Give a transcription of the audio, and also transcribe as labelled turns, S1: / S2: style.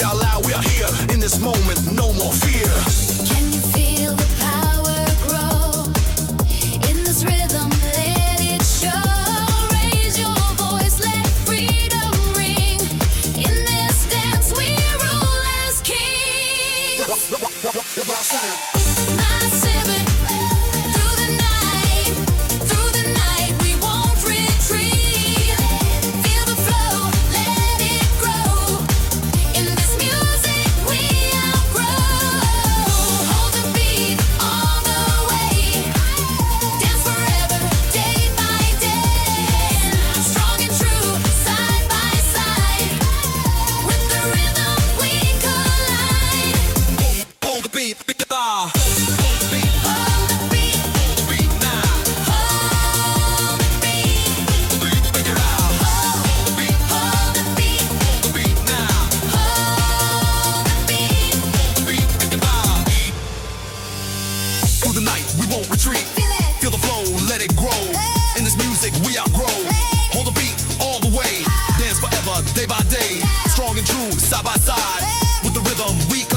S1: out loud, we are here in this moment, no more fear.
S2: Can you feel the power grow in this rhythm? Let it show. Raise your voice, let freedom ring. In this dance, we rule as kings. Massive through the night, we won't retreat. Feel the flow, let it grow. In this music, we outgrow. Hold the beat all the way. Dance forever, day by day. Strong and true, side by side. With the rhythm, we collide.
S1: Hold the beat, beat the
S2: Hold the beat, hold the beat, now. Hold the beat,
S1: beat it out.
S2: hold the beat, hold the beat,
S1: Beat now,
S2: hold the beat.
S1: beat it out. Through the night, we won't retreat.
S2: Feel it.
S1: Feel the flow, let it grow. In this music, we outgrow. Hold the beat all the way. Dance forever, day by day. Strong and true, side by side. With the rhythm, we collide.